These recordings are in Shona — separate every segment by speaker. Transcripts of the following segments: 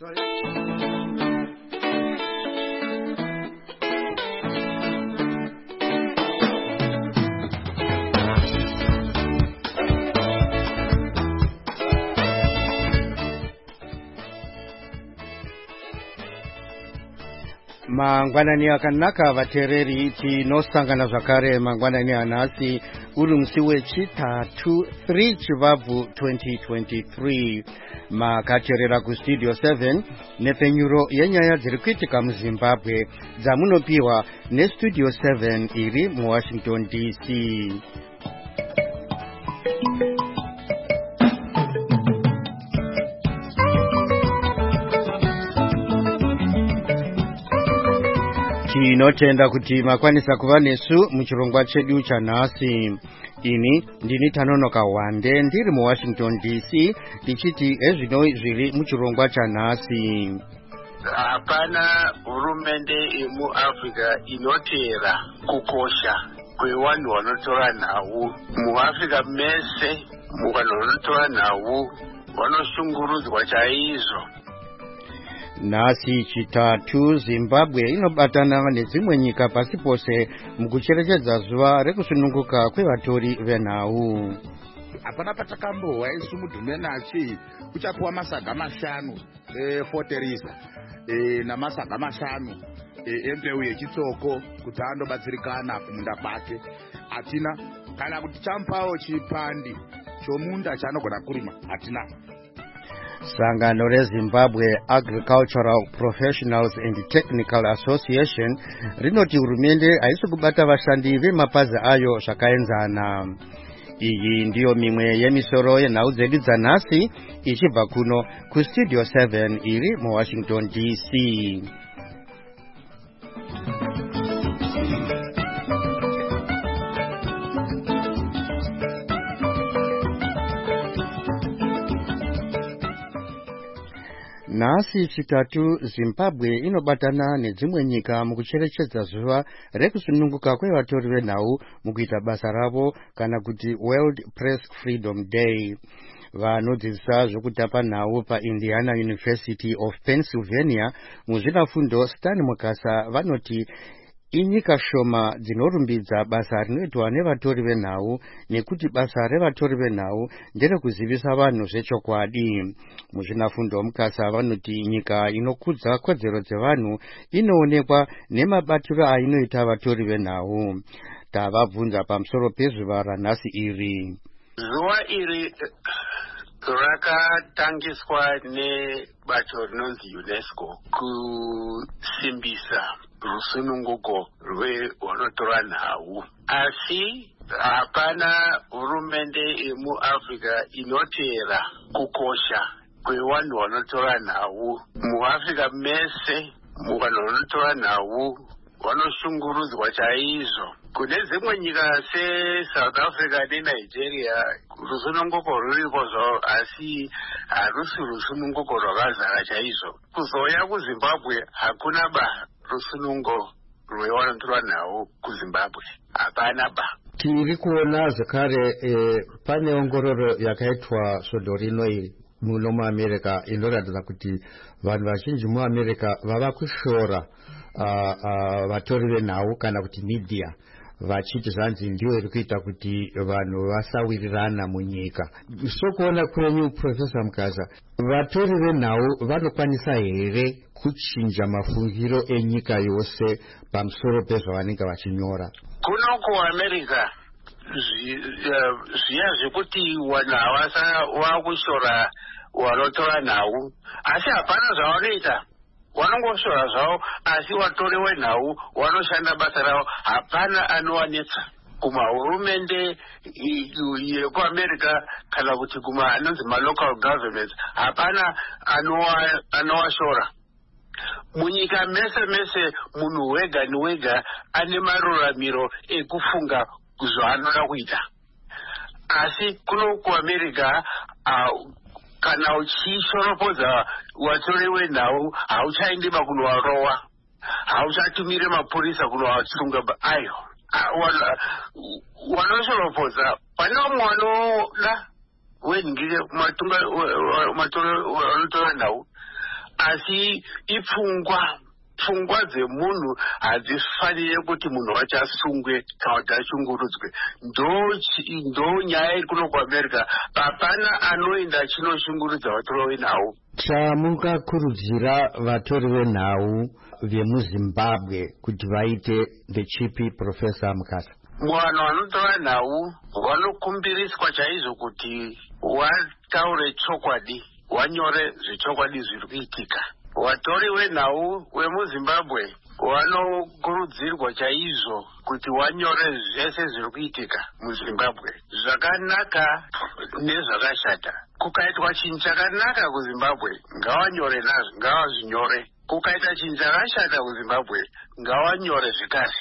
Speaker 1: Mangwanani akanaka vatereri tinosangana zvakare mangwanani anhasi uri musi wechitatu 3 Chivabvu 2023 makateerera kustudio 7 nepfenyuro yenyaya dziri kuitika muZimbabwe dzamunopiwa nestudio 7 iri muWashington DC. Tinotenda kuti makwanisa kuva nesu muchirongwa chedu chanhasi. Ini ndini Tanonoka Wande ndiri muWashington DC tichiti ezvino zviri muchirongwa chanhasi.
Speaker 2: Hapana hurumende yemuAfrica inoteera kukosha kwevanhu vanotora nhau. MuAfrica mese vanhu vanotora nhau vanoshungurudzwa chaizvo.
Speaker 1: Nhasi chitatu Zimbabwe inobatana nedzimwe nyika pasi pose mukucherechedza zuva rekusununguka kwevatori venhau.
Speaker 3: Hapana patakambohwa isu mudhumenachi kuchapuwa masaga 5 efoteriza namasaga 5 embeu yechitsoko kuti andobatsirikana kumunda kwake. Hatina kana kuti chamupawo chipandi chomunda chaanogona kurima, hatina.
Speaker 1: Sangano reZimbabwe Agricultural Professionals and Technical Association rinoti hurumende haisi kubata vashandi vemapazi ayo zvakaenzana. Iyi ndiyo mimwe yemisoro yenhau dzedu dzanhasi ichibva kuno kustudio 7 iri muWashington DC. Nhasi chitatu Zimbabwe inobatana nedzimwe nyika mukucherechedza zuva rekusununguka kwevatori venhau mukuita basa ravo kana kuti World Press Freedom Day. Vanodzidzisa zvokutapa nhau paIndiana University of Pennsylvania muzvinafundo Stan Mukasa vanoti inyika shoma dzinorumbidza basa rinoitwa nevatori venhau nekuti basa revatori venhau nderekuzivisa vanhu zvechokwadi. Muzvinafundo Mukasa vanoti nyika inokudza kodzero dzevanhu inoonekwa nemabatiro ainoita vatori venhau. Tavabvunza pamusoro pezuva ranhasi iri.
Speaker 2: Zuva iri rakatangiswa nebato rinonzi UNESCO kusimbisa rusununguko rwevanotora nhau. Asi hapana hurumende yemuAfrica inoteera kukosha kwevanhu vanotora nhau. MuAfrica mese vanhu vanotora nhau vanoshungurudzwa chaizvo. Kune dzimwe nyika seSouth Africa neNigeria rusununguko ruripo zvavo, asi harusi rusununguko rwakazara chaizvo. Kuzouya kuZimbabwe hakuna rusunungo rwevanotora nhau kuZimbabwe, hapana
Speaker 1: Tiri kuona zvakare pane ongororo yakaitwa svondo rino iri muno muAmerica inoratidza kuti vanhu vazhinji muAmerica vava kushora vatori venhau kana kuti media vachiti zvanzi ndiyo iri kuita kuti vanhu vasawirirana munyika. Sokuona kwenyu Professor Mukasa, vatori venhau vanokwanisa here kuchinja mafungiro enyika yose pamusoro pezvavanenge vachinyora?
Speaker 2: Kuno kuAmerica zviya zvekuti vanhu vakushora vanotora nhau, asi hapana zvavanoita. Vanongoshora zvavo, asi vatori venhau vanoshanda basa ravo. Hapana anowanetsa kumahurumende yekuAmerica kana kuti anonzi malocal governments. Hapana anowashora. Munyika mese munhu wega newega ane maruramiro ekufunga zvaanoda kuita. Asi kuno kuAmerica kana uchishoropodza vatori venhau hauchaendiba kunovarowa, hauchatumire mapurisa kunovatsunga. Ayo vanoshoropodza pane vamwe vanoda wenhingire vanotora nhau asi pfungwa dzemunhu hadzifanire kuti munhu wacho asungwe kana kuti ashungurudzwe. Ndo nyaya iri kuno kuamerica, hapana anoenda achinoshungurudza vatori venhau.
Speaker 1: Chamungakurudzira vatori venhau vemuzimbabwe kuti vaite ndechipi, Profesa Mukasa?
Speaker 2: Vanhu vanotora nhau vanokumbiriswa chaizvo kuti wataure chokwadi, wanyore zvechokwadi zviri kuitika. Vatori venhau vemuzimbabwe vanokurudzirwa chaizvo kuti wanyore zvese zviri kuitika muzimbabwe, zvakanaka nezvakashata. Kukaitwa chinhu chakanaka kuzimbabwe, ngavanyore nazvo, ngavazvinyore. Kukaita chinhu chakashata kuzimbabwe, ngavanyore zvekare.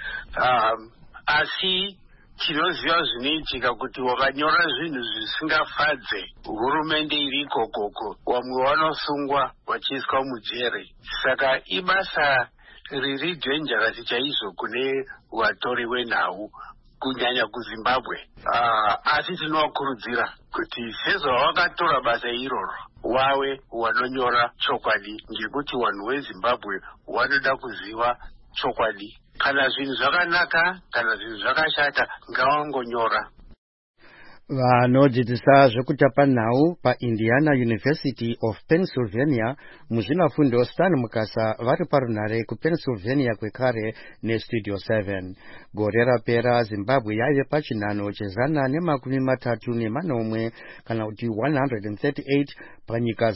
Speaker 2: Asi tinoziva zvinoitika kuti wakanyora zvinhu zvisingafadze hurumende iri ikokoko, vamwe vanosungwa vachiiswa mujere. Saka ibasa riri dhenjarasi chaizvo kune vatori venhau, kunyanya kuzimbabwe. Asi tinovakurudzira kuti sezvavakatora basa iroro, wave wanonyora chokwadi, ngekuti vanhu vezimbabwe vanoda kuziva chokwadi. Kana zvinhu zvakanaka kana zvinhu zvakashata, ngavangonyora.
Speaker 1: Vanodzidzisa zvekutapa nhau paIndiana University of Pennsylvania muzvinafundo Stan Mukasa vari parunhare kuPennsylvania kwekare neStudio 7. Gore rapera Zimbabwe yaive pachinhano che138 kana kuti 138 panyika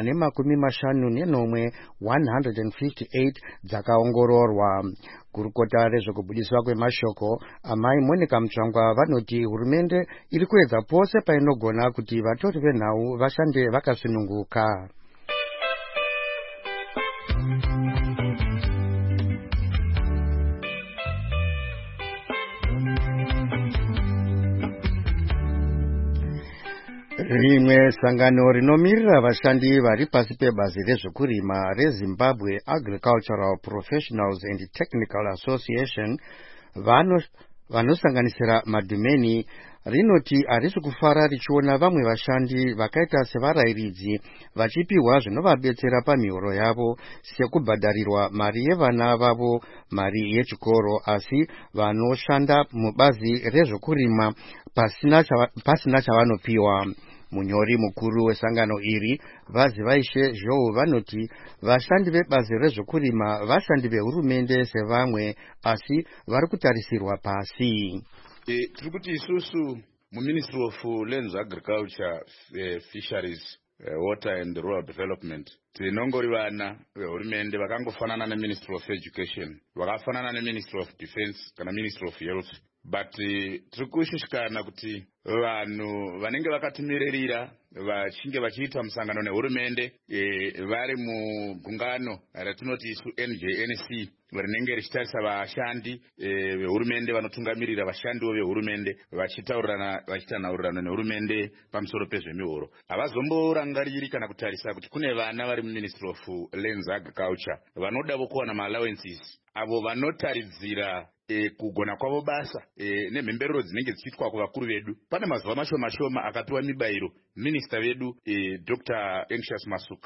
Speaker 1: 154 158 dzakaongororwa. Gurukota rezvekubudiswa kwemashoko Amai Monica Mutsvangwa vanoti hurumende iri kuedza pose painogona kuti vatori venhau vashande vakasununguka. Rimwe sangano rinomirira vashandi vari pasi pebazi rezvekurima reZimbabwe Agricultural Professionals and Technical Association vanosanganisira madhumeni rinoti harisi kufara richiona vamwe vashandi vakaita sevarayiridzi vachipiwa zvinovabetsera pamihoro yavo sekubhadharirwa mari yevana vavo, mari yechikoro, asi vanoshanda mubazi rezvekurima pasina chavanopiwa. Munyori mukuru wesangano iri Vazivaishe Zhou vanoti vashandi vebazi rezvekurima vashandi vehurumende sevamwe, asi vari kutarisirwa pasi.
Speaker 3: Tiri kuti isusu muMinistry of Lands, Agriculture, Fisheries, Water and Rural Development tinongori vana vehurumende vakangofanana neMinistry of Education, vakafanana neMinistry of Defense kana Ministry of Health. But tiri kushushikana kuti vanhu vanenge vakatimirira vachinge vachiita musangano nehurumende vari mugungano ratinoti isu NJNC rinenge richitarisa vashandi vehurumende vanotungamirira vashandiwo vehurumende vachitaurirana nehurumende pamusoro pezvemihoro. Havazomborangariri kana kutarisa kuti kune vana vari muMinistry of Lands Agriculture vanodavo kuwana maallowances avo vanotaridzira kugona kwavo basa nemhemberero dzinenge dzichiitwa kuvakuru vedu. Pane mazuva mashoma akapiwa mibairo minista vedu Dr. Anxious Masuka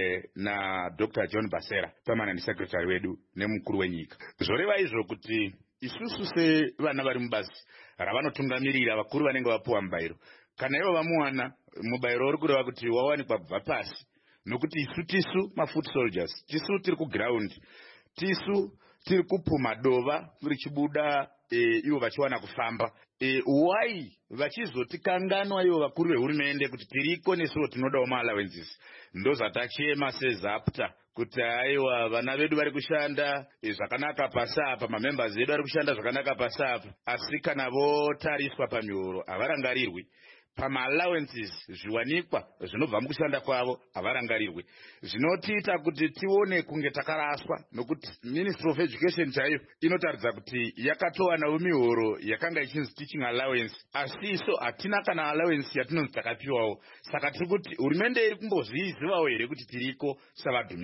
Speaker 3: na Dr. John Basera permanent secretary wedu nemukuru wenyika. Zvoreva izvo kuti isusu sevana vari mubazi ravanotungamirira vakuru vanenge vapiwa mubairo, kana ivo vamuwana mubairo uri kureva kuti wawanikwa kubva pasi, nokuti tisu mafoot soldiers, tisu tiri kuground, tisu tiri kupuma dova richibuda ivo vachiwana kufamba. Why vachizotikanganwa ivo vakuru vehurumende kuti tiriko nesuwo tinodawo maallowances? Ndozvatachema sezapta kuti aiwa vana vedu vari kushanda zvakanaka pasapa, mamembers vedu vari kushanda zvakanaka pasapa, asi kana votariswa pamihoro havarangarirwi. Pama-allowances zviwanikwa zvinobva mukushanda kwavo havarangarirwi. Zvinotiita kuti tione kunge takaraswa, nokuti Ministry of Education chaiyo inotaridza kuti yakatowanawo mihoro yakanga ichinzi teaching allowance, asi iso hatina kana allowance yatinonzi takapiwawo. Saka tiri kuti hurumende iri kumbozvizivawo here kuti tiriko savadhumeni.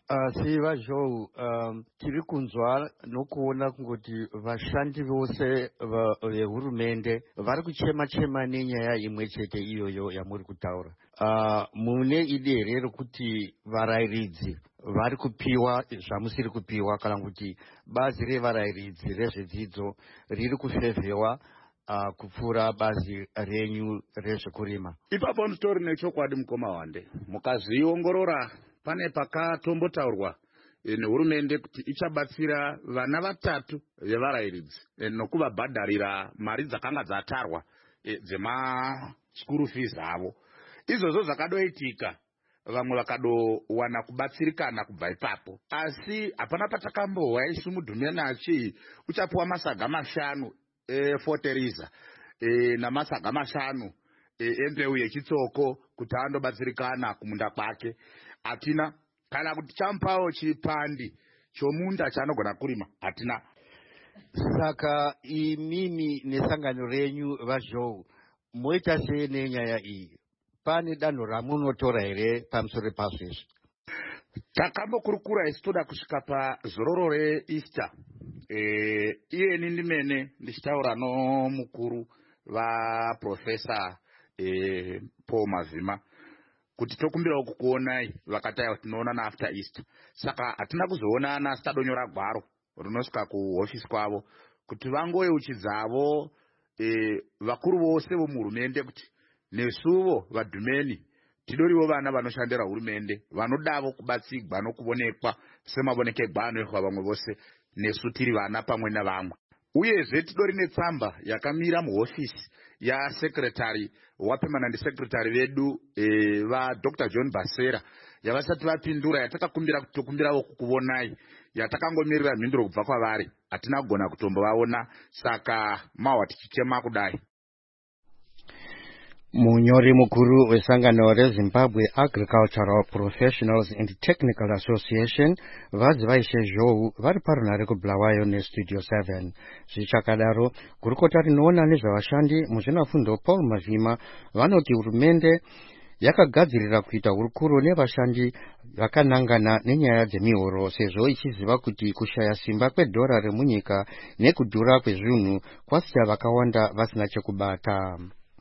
Speaker 1: Siva Joe, tiri kunzwa nokuona kuti vashandi vose vehurumende vari kuchema nenyaya imwe chete iyoyo yamuri kutaura. Mune idere rekuti varayiridzi vari kupiwa zvamusiri kupiwa, kana kuti bazi revarayiridzi rezvedzidzo riri kufevhewa kupfuura bazi renyu rezvekurima.
Speaker 3: Ipapo nditori nechokwadi mukoma wande, mukazviongorora pane pakatombotaurwa nehurumende kuti ichabatsira vana 3 vevarayiridzi nokuvabhadharira mari dzakanga dzatarwa dzema-school fees avo. Izvozvo zvakadoitika, vamwe vakadowana kubatsirikana kubva ipapo, asi hapana patakambohwa isu Mudhumeni achi uchapiwa masaga 5 efoteriza namasaga 5 embeu yechitsoko kuti andobatsirikana kumunda kwake. Hatina. Kana kuti champawo chipandi chomunda chaanogona kurima, hatina.
Speaker 1: Saka imimi nesangano renyu vaJoe moita sei nenyaya iyi? Pane danho ramunotora here pamusoro pazvo izvi?
Speaker 3: Takambokurukura isu toda kusvika pazororo reEaster. Iyeni ndimene ndichitaura nomukuru vaprofesa Paul Mazima kuti tokumbirawo kukuonai vakataya tinoonana after Easter. Saka hatina kuzoonana tadonyora gwaro rinosvika kuhofisi kwavo kuti vangoyeuchidzavo vakuru vose vomuhurumende kuti nesuvo vaDhumeni tidoriwo vana vanoshandira hurumende vanodavo kubatsigwa nokuonekwa semavonekerwa anoitwa vamwe vose nesu tiri vana pamwe navamwe. Uyezve tidori netsamba yakamira muhofisi yasekretari wapermanent secretary vedu vaDr. John Basera yavasati vapindura, yatakakumbira kuti tokumbirawo kukuonai, yatakangomirira mhinduro kubva kwavari. Hatina kugona kutombovaona, saka mahwa tichichema kudai.
Speaker 1: Munyori mukuru wesangano reZimbabwe Agricultural Professionals and Technical Association vadzi vaishe Joe vari parunhare kuBulawayo neStudio 7. Zvichakadaro, gurukota rinoona nezvavashandi muzvinafundo Paul Mazima vanoti hurumende yakagadzirira kuita hurukuro nevashandi vakanangana nenyaya dzemihoro, sezvo ichiziva kuti kushaya simba kwedhora remunyika nekudhura kwezvinhu kwasiya vakawanda vasina chekubata.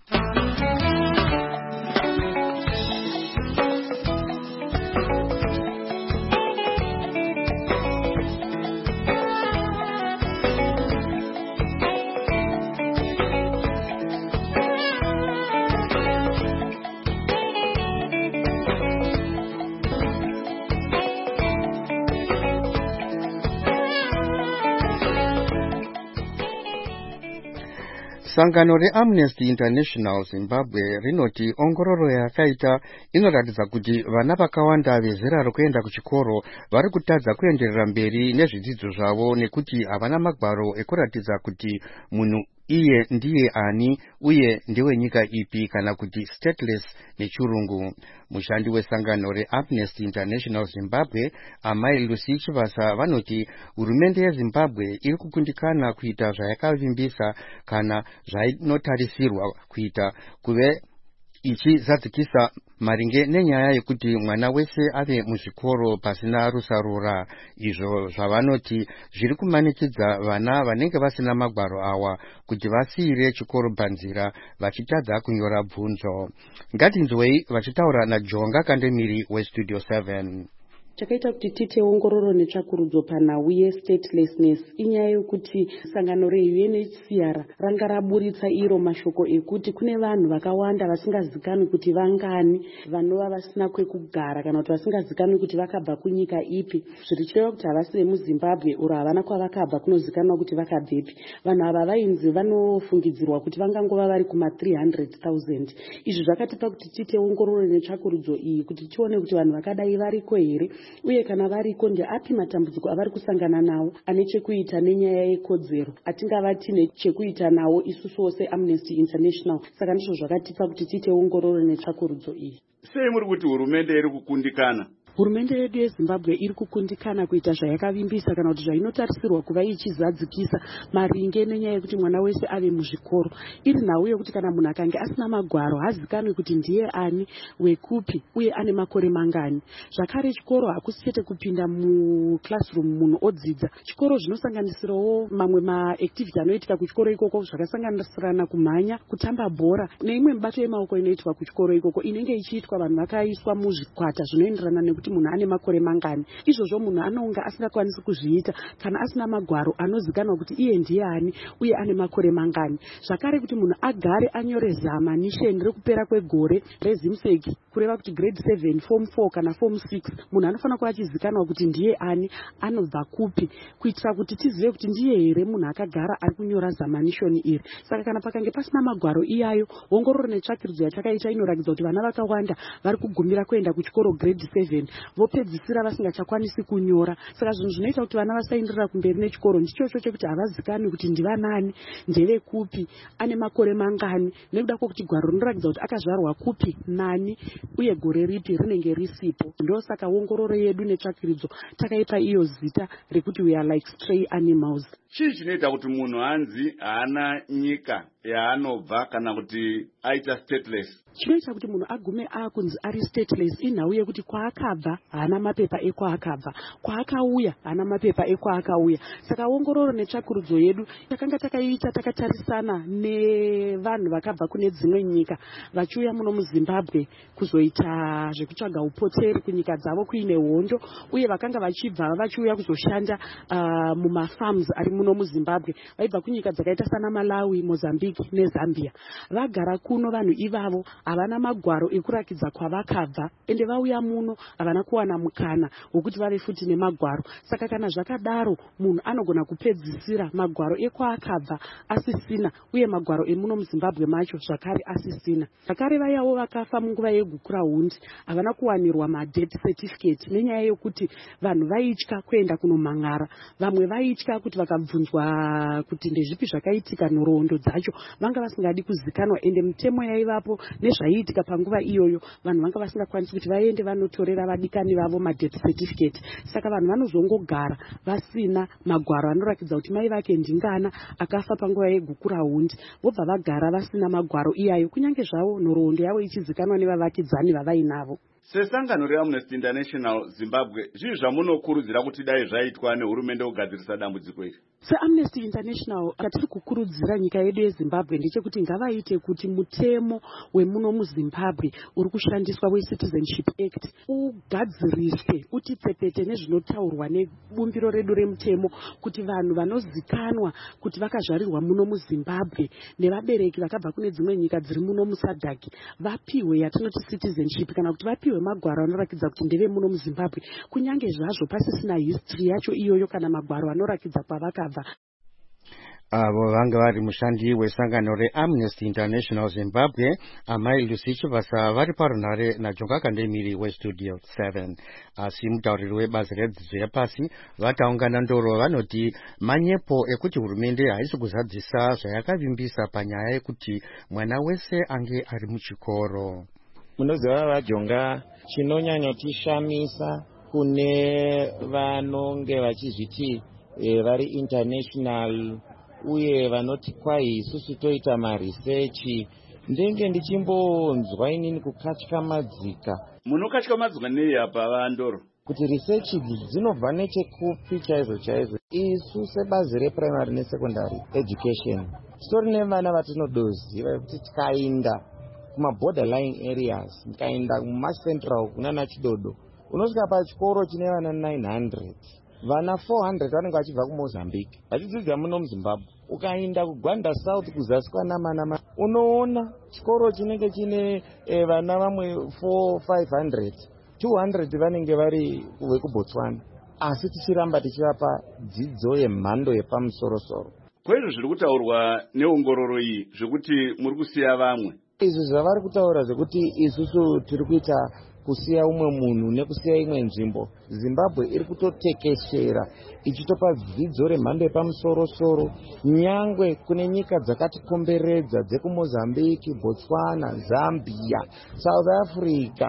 Speaker 1: Sangano reAmnesty International Zimbabwe rinoti ongororo yakaita inoratidza kuti vana vakawanda vezera rekuenda kuchikoro vari kutadza kuenderera mberi nezvidzidzo zvavo nekuti havana magwaro ekuratidza kuti munhu iye ndiye ani uye ndiwe nyika ipi, kana kuti stateless nechirungu. Mushandi wesangano reAmnesty International Zimbabwe Amai Lucy Chivasa vanoti hurumende yeZimbabwe iri kukundikana kuita zvayakavimbisa kana zvainotarisirwa kuita kuve ichizadzikisa maringe nenyaya yekuti mwana wese ave muzvikoro pasina rusarura. Izvo zvavanoti zviri kumanikidza vana vanenge vasina magwaro awa kuti vasiyire chikoro panzira vachitadza kunyora bvunzo. Ngatinzwei vachitaura naJonga Kandemiri weStudio 7.
Speaker 4: Chakaita kuti tiite ongororo netsvakurudzo panhau yestatelessness inyaya yokuti sangano reUNHCR ranga raburitsa iro mashoko ekuti kune vanhu vakawanda vasingazikanwi kuti vangani vanova vasina kwekugara kana kuti vasingazikanwi kuti vakabva kunyika ipi, zviri chireva kuti havasi vemuZimbabwe uro havana kwavakabva kunozikanwa kuti vakabvepi. Vanhu ava vainzi vanofungidzirwa kuti vangangova vari kuma300,000. Izvi zvakatipa kuti tiite ongororo netsvakurudzo iyi kuti tione kuti vanhu vakadai variko here, uye kana variko ndeapi matambudziko avari kusangana nawo ane chekuita nenyaya yekodzero atingava tine chekuita nawo isusu wose Amnesty International. Saka ndizvo zvakatipa kuti tiite ongororo netsvakurudzo iyi.
Speaker 5: Sei muri kuti hurumende iri kukundikana?
Speaker 4: hurumende yedu yezimbabwe iri kukundikana kuita zvayakavimbisa kana kuti zvainotarisirwa kuva ichizadzikisa maringe nenyaya yekuti mwana wese ave muzvikoro. Iri nhau yekuti kana munhu akange asina magwaro hazikanwi kuti ndiye ani, wekupi, uye ane makore mangani. Zvakare chikoro hakusi chete kupinda muclassroom munhu odzidza. Chikoro zvinosanganisirawo mamwe maactivity anoitika kuchikoro ikoko zvakasanganisirana kumhanya, kutamba bhora neimwe mibato yemaoko inoitika kuchikoro ikoko inenge ichiitwa vanhu vakaiswa muzvikwata zvinoenderana nekuti munhu ane makore mangani. Izvozvo munhu anonga asingakwanisi kuzviita kana asina magwaro anozikanwa kuti iye ndiye ani uye ane makore mangani. Zvakare kuti munhu agare anyore zamanisheni rekupera kwegore rezimseki kureva kuti grade 7, form 4 kana form 6, munhu anofanira kuva achizikanwa kuti ndiye ani, anobva kupi, kuitira kuti tizive kuti ndiye here munhu akagara ari kunyora zamanishoni iri. Saka kana pakange pasina magwaro iyayo, ongororo netsvakirudzo yatakaita inoratidza kuti vana vakawanda vari kugumira kuenda kuchikoro grade 7 vopedzisira vasingachakwanisi kunyora. Saka zvinhu zvinoita kuti vana vasaenderera kumberi nechikoro ndichocho chekuti havazikanwi kuti ndivanani, ndeve kupi, ane makore mangani, nekuda kwokuti gwaro rinoratidza kuti akazvarwa kupi, nani, uye gore ripi rinenge risipo. Ndosaka ongororo yedu netsvakirudzo takaipa iyo zita rekuti we are like stray animals.
Speaker 3: Chii chinoita kuti munhu anzi haana nyika yaanobva kana kuti aita stateless?
Speaker 4: Chinoita kuti munhu agume akunzi ari stateless inhau yekuti kwaakabva haana mapepa ekwaakabva, kwaakauya haana mapepa ekwaakauya. Saka ongororo netsvakurudzo yedu takanga takaiita takatarisana nevanhu vakabva kune dzimwe nyika vachiuya muno muZimbabwe kuzoita zvekutsvaga upoteri kunyika dzavo kuine hondo, uye vakanga vachibva vachiuya kuzoshanda mumafarms ari muno muZimbabwe. Vaibva kunyika dzakaita sana Malawi, Mozambique neZambia. Vagara kuno vanhu ivavo havana magwaro ekurakidza kwavakabva, ende vauya muno havana kuwana mukana wokuti vave futi nemagwaro. Saka kana zvakadaro munhu anogona kupedzisira magwaro ekwaakabva asisina, uye magwaro emuno muZimbabwe macho zvakare asisina. Zvakare vayawo vakafa munguva yegukurahundi havana kuwanirwa madeath certificate nenyaya yokuti vanhu vaitya kuenda kunomhan'ara. Vamwe vaitya kuti vakabvunzwa kuti ndezvipi zvakaitika nhoroondo dzacho vanga vasingadi kuzikanwa, ende mitemo yaivapo nezvaiitika panguva iyoyo vanhu vanga vasingakwanisi kuti vaende vanotorera vadikani vavo madeath certificate. Saka vanhu vanozongogara vasina magwaro anorakidza kuti mai vake ndingana akafa panguva yegukurahundi, vobva vagara vasina magwaro iyayo, kunyange zvavo nhoroondo yavo ichizikanwa nevavakidzani vavainavo.
Speaker 3: Sesangano reAmnesty International Zimbabwe, zvii zvamunokurudzira kuti dai zvaitwa nehurumende kugadzirisa dambudziko iri?
Speaker 4: SeAmnesty International katiri kukurudzira nyika yedu yeZimbabwe ndechekuti ngavaite kuti mutemo wemuno muZimbabwe uri kushandiswa weCitizenship Act ugadziriswe, utitsepete nezvinotaurwa nebumbiro redu remutemo, kuti vanhu vanozikanwa kuti vakazvarirwa muno muZimbabwe nevabereki vakabva kune dzimwe nyika dziri muno muSADC vapiwe yatinoti citizenship, kana kuti vapiwe magwaro anorakidza kuti ndeve muno muZimbabwe, kunyange zvazvo pasisina history yacho iyoyo kana magwaro anorakidza kwavakabva.
Speaker 1: Avo vanga vari mushandi wesangano reAmnesty International Zimbabwe, Amai Lucy Chivasa vari parunhare naJonga Kandemiri weStudio 7. Asi mutauriri webazi redzidzo yapasi vakaungana ndoro vanoti manyepo ekuti hurumende haisi kuzadzisa zvayakavimbisa panyaya yekuti mwana wese ange ari muchikoro.
Speaker 5: Munoziva vaJonga, chinonyanyotishamisa kune vanonge vachizviti vari international uye vanoti kwai isusu toita maresearch, ndenge ndichimbonzwa inini kukatyamadzika.
Speaker 3: Munokatyamadzika nei apa vandoro?
Speaker 5: Kuti research idzi dzinobva nechekupi chaizvo chaizvo. Isu sebazi reprimary nesecondary education titori nevana vatinodoziva kuti tikaenda kumaborderline areas, tikaenda kumacentral kunana Chidodo, unosvika pachikoro chine vana 900, vana 400 vanenge vachibva kuMozambique vachidzidza muno muZimbabwe. Ukaenda kuGwanda South kuzasi kwaNamanama unoona chikoro chinenge chine vana vamwe 400-500, 200 vanenge vari vekuBotswana, asi tichiramba tichivapa dzidzo yemhando yepamusorosoro.
Speaker 3: Kwezvo zviri kutaurwa neongororo iyi zvekuti muri kusiya vamwe?
Speaker 5: Izvi zvavari kutaura zvekuti isusu tiri kuita kusiya umwe munhu nekusiya imwe nzvimbo. Zimbabwe iri kutotekeshera ichitopa dzidzo remhando yepamusorosoro nyangwe kune nyika dzakatikomberedza dzekuMozambique, Botswana, Zambia, South Africa,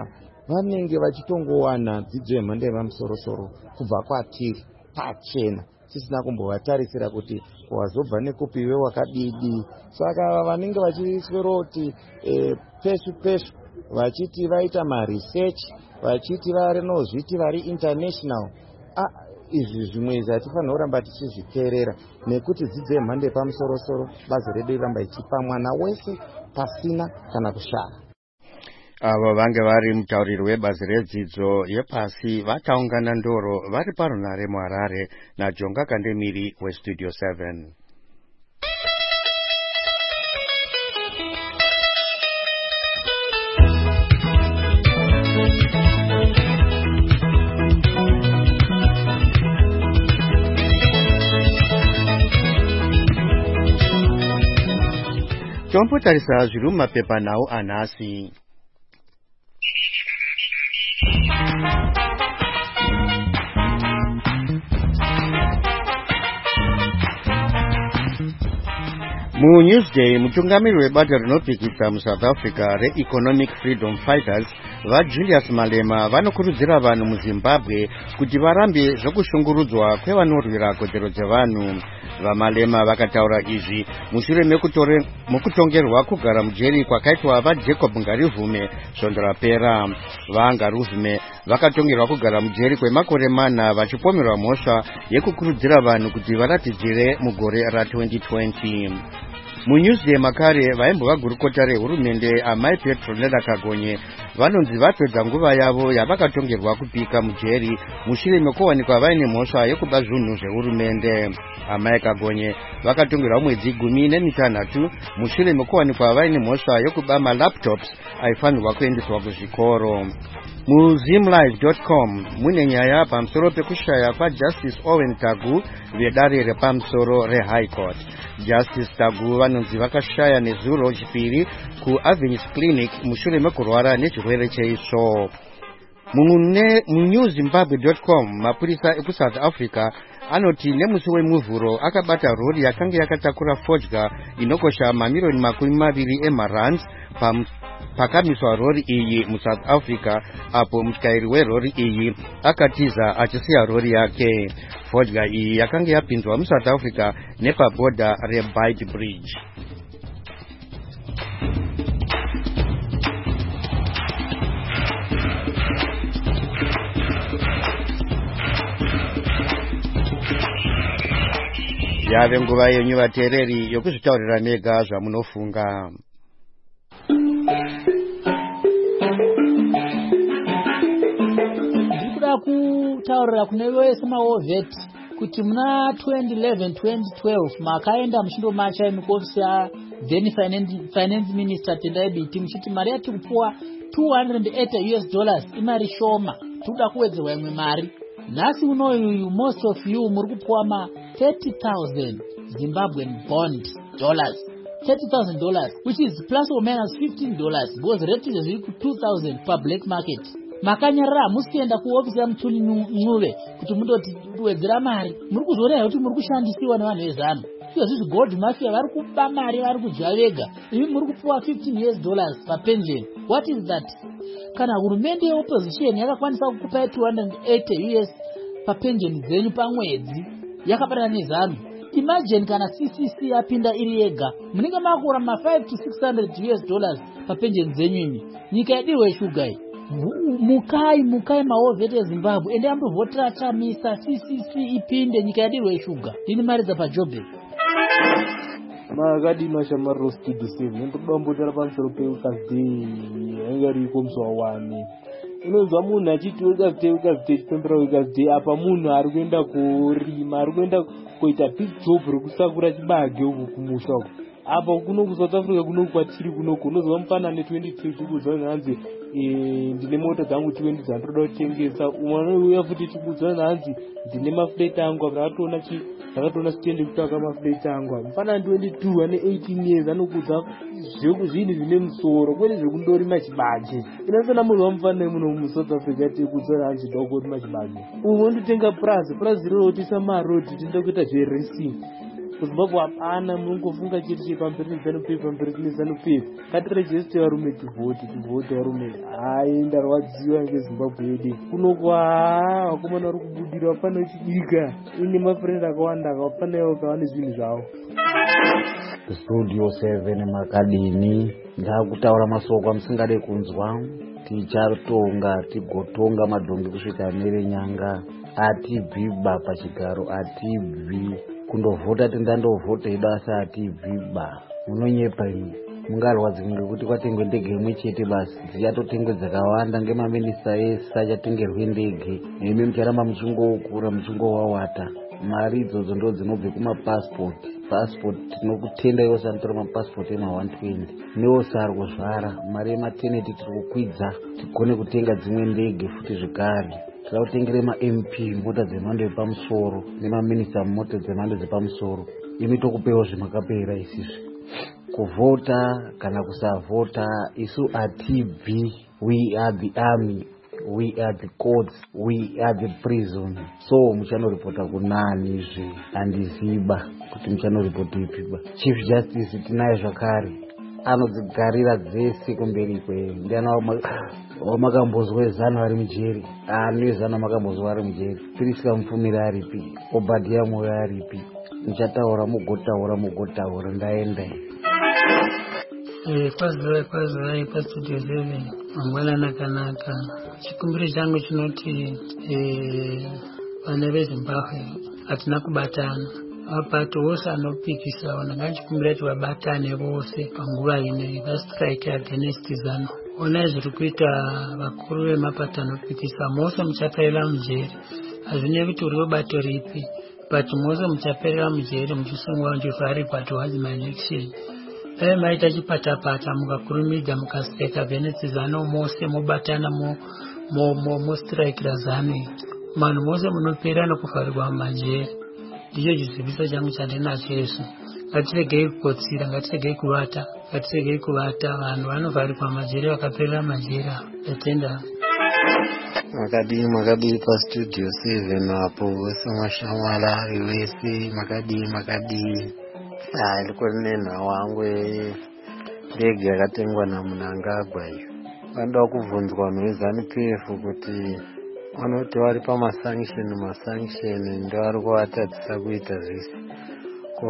Speaker 5: vanenge vachitongowana dzidzo yemhando yepamusoro-soro kubva kwatiri pachena tisina kumbovatarisira kuti wazobva nekupiwe wakadidi. Saka vanenge vachisweroti peshu vachiti vaita maresearch vachiti varinozviti vari international, izvi zvimwe izvi hatifanira kuramba tichizviteerera nekuti dzidzo yemhando yepamusoro-soro bazi redu iramba ichipa mwana wese pasina kana kushara.
Speaker 1: Avo vange vari mutauriri webazi redzidzo yepasi vataungana ndoro vari parunare muHarare naJonga Kandemiri weStudio 7. Tombotarisa zviri mumapepa nawo anhasi. MuNewsday, mutungamiri webata rinopikisa muSouth Africa reEconomic Freedom Fighters vaJulius Malema vanokurudzira vanhu muZimbabwe kuti varambe zvokushungurudzwa kwevanorwira kodzero dzevanhu. VaMalema vakataura izvi mushure mekutongerwa kugara mujeri kwakaitwa vaJacob Ngarivume svondo rapera. VaNgarivume vakatongerwa kugara mujeri kwemakore 4 vachipomerwa mhosva yekukurudzira vanhu kuti varatidzire mugore ra2020. MuNewsday makare vaimbova gurukota rehurumende amai Petronella Kagonye vanonzi vapedza nguva yavo yavakatongerwa kupika mujeri mushure mekuwanikwa vaine mhosva yekuba zvinhu zvehurumende. Amai Kagonye vakatongerwa mwedzi 16 mushure mekuwanikwa vaine mhosva yekuba malaptops aifanirwa kuendeswa kuzvikoro. MuZimLive.com mune nyaya pamusoro pekushaya kwaJustice Owen Tagu vedare repamusoro reHigh Court. Justice Tagu vanonzi vakashaya nezuro chipiri kuAvenis Clinic mushure mekurwara nechirwere cheitsvo. MuNewZimbabwe.com mapurisa ekuSouth Africa anoti nemusi wemuvhuro akabata rori yakanga yakatakura fodya inokosha mamiriyoni 20 emarand pakamiswa rori iyi muSouth Africa, apo mutyairi werori iyi akatiza achisiya rori yake. Fodya iyi yakanga yapinzwa muSouth Africa nepabhodha reBeit Bridge. Yave nguva yenyu vateereri yokuzvitaurira mega zvamunofunga.
Speaker 6: Ndikuda kutaurira kune vese maOVET kuti muna 2011-2012 makaenda muchindomacha muofisi then finance minister Tendai Biti muchiti mari yatiri kupuwa $280 imari shoma, toda kuwedzerwa imwe mari. Nhasi unoyu most of you muri kupuwa ma 30,000 Zimbabwean bond dollars, $30,000, which is plus or minus $15 because rate is equal to 2,000 per black market. Makanyarara musienda kuofisi ya Mutuli Ncube kuti mundoti wedzera mari, muri kuzoona kuti muri kushandisiwa nevanhu vezano. Izvi gold mafia vari kuba mari, vari kudya vega. Ivi muri kupuwa $15 per pension. What is that? Kana hurumende yeopposition yakakwanisa kukupai $280 per pension dzenyu pamwedzi yakabatana nezano, imagine kana CCC yapinda iri yega munenge makura ma $500 to $600 per pension dzenyu. Imi nyika yedirwe shuga iyi. Mukai maOVET eZimbabwe ende ambovhotera chamisa CCC ipinde nyika yedirwe shuga. Ndini mari dzapaJobe
Speaker 7: makadini washamari Studio 7 ndodambotara pamusoro peWorkers' yanga riko musi wa1. Unonzwa munhu achiti Workers' chipembera Workers' apa munhu ari kuenda kurima, ari kuenda kuita big job rekusakura chibage uku kumusha uku. Apa kuno kuSouth Africa kuno kwatiri kunoko unozwa mufanane 2022 kuzwa nhanzi ndine mota dzangu 20 dzandoda kutengesa. Umwe uya futi tikuzwa nhanzi ndine maflat angu akatoona chitende kutaka maflat angu. Mufanane 22 ane 18 years anokudza zvinhu zvine musoro kwete zvekundorima chibage. Inasana munhu wamufanane muno muSouth Africa tikuzwa nhanzi ndokurima chibage. Umwe ndotenga plus riro tisa marodi tinda kuita zveracing. kuzimbabwe hapana munongofunga chiri chepamberi nezanu-pf pamberi kune zanu-pf. Ngatirejeste varume tivhote varume. Hai ndarwadziwa ngezimbabwe yedu kunoko. Vakomana vari kubudira vapana uchidika ine mafrendi akawanda akapana ivo kavane zvinhu zvavo.
Speaker 5: Studio 7 makadini ndakutaura masoko amusingade kunzwa. Tichatonga tigotonga madhongi kusvika nerenyanga. Atibviba pachigaro, atibvi kundovhota tindandovhota ibasa, atibviba. Munonyepa imi mungarwadzirwa ngekuti kwatengwe ndege imwe chete basi. Dzichatotengwe dzakawanda ngemaminista ese achatengerwe ndege. Nemi mucharamba muchingokura muchingowawata. Mari idzodzo ndo dzinobve kumapasipoti. Passport tinokutenda iwo sanotora mapasipoti ema120 newo sarikuzvara. Mari yemateneti tiri kukwidza tigone kutenga dzimwe ndege futi zvekare. Tira kutengere ma-MP mota dzemhando yepamusoro nemaminista mota dzemhando dzepamusoro. Imi tokupewo zvimakapera isizvi. Kuvhota kana kusavhota isu atibvi. We are the army. We are the courts, we are the prison. So muchanoripota kunani izvi handiziba kuti muchanoripota ipiba. Chief Justice tinaye zvakare anodzigarira dzese kumberi kwe. Ndiana wamakambozwe zano ari mujeri. Ani zano makambozwe ari mujeri. Priska Mupfumira aripi, Obadiah Moyo aripi. Muchataura mugotaura ndaenda.
Speaker 8: Kwazai pastudio 7 mangwana nakanaka. Chikumbiro changu chinoti vana veZimbabwe hatina kubatana. Mapato wose anopikisa vananga chikumbiro kuti vabatane vose panguva ino vastrike against ZANU. Ona zviri kuita vakuru vemapato anopikisa mose muchaperera mujeri. Hazvinevi kuti uri webato ripi, but mose muchaperera mujeri muchisungwa ndovari towards my election. Maita chipatapata mukakurumidza mukaseka Venetsi ZANU mose mobatana mostrike ZANU. Vanhu mose munopera nokuvharirwa mumajeri. Ndicho chiziviso changu chandinacho isu. Ngatiregei kukotsira, ngatiregei kuvata. Vanhu vanovharirwa mumajeri vakaperera majeri. Yatenda.
Speaker 9: Makadii pastudio 7 apo vose mashamwari vese makadii. Ndiko nenhau wangu ndege yakatengwa naMnangagwa iyo. Vanoda kubvunzwa vanhu veZANU-PF kuti vanoti vari pamasanction ndovari kuvatadzisa kuita zvisi. Ko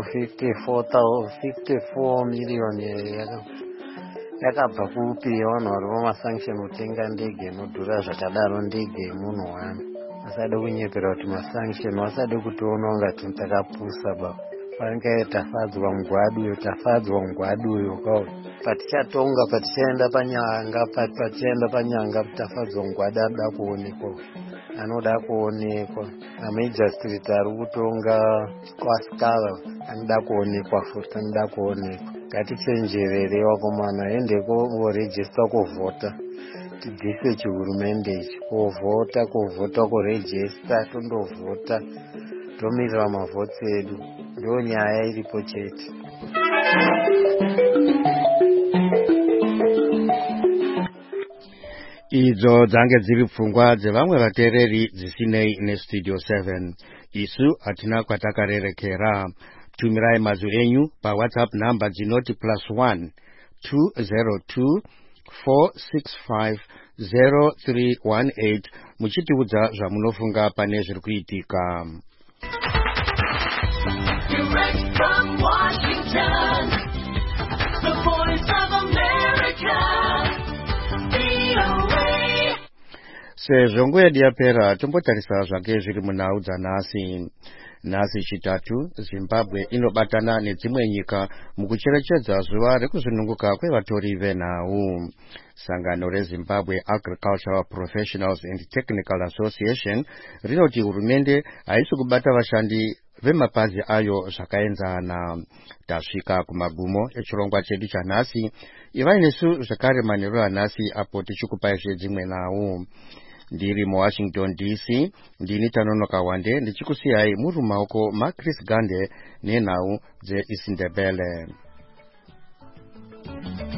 Speaker 9: 54 miliyoni yakabva kupi vanhu vari pamasanction kutenga ndege inodhura zvakadaro, ndege yemunhu wani. Vasade kunyepera kuti masanction, vasade kutiona ngati takapusa baba. Pange tafadzwa mugwadu uyo kwawo. Patichatonga patichaenda panyanga tafadzwa mugwadu anoda kuonekwa. Major Street ari kutonga kwaSkala anoda kuonekwa futi, Ngatichenjerere vakomana, endeko vorejista kuvhota. Tibvise chihurumende ichi kuvhota kurejista, tondovhota tomirira mavhotsi edu. Ndo nyaya iripo chete.
Speaker 1: Idzo dzange dziri pfungwa dzevamwe vateereri dzisinei neStudio 7. Isu hatina kwatakarerekera. Tumirai mazwi enyu paWhatsApp namba dzinoti +1 202 465 0318 muchitiudza zvamunofunga pane zviri kuitika.
Speaker 10: Direct from Washington, the voice of America, VOA.
Speaker 1: Sezvo nguva yedu yapera, tombotarisa zvake zviri munhau dzanhasi. Nhasi chitatu, Zimbabwe inobatana nedzimwe nyika mukucherechedza zuva rekuzvinunguka kwevatori venhau. Sangano reZimbabwe Agricultural Professionals and Technical Association rinoti hurumende haisi kubata vashandi vemapazi ayo zvakaenzana. Tasvika kumagumo echirongwa chedu chanhasi. Ivai nesu zvakare manheru anhasi apo tichikupai zvedzimwe nhau. Ndiri muWashington DC, ndini Tanonoka Wande, ndichikusiyai muri mumaoko maChris Gande nenhau dzeIsindebele.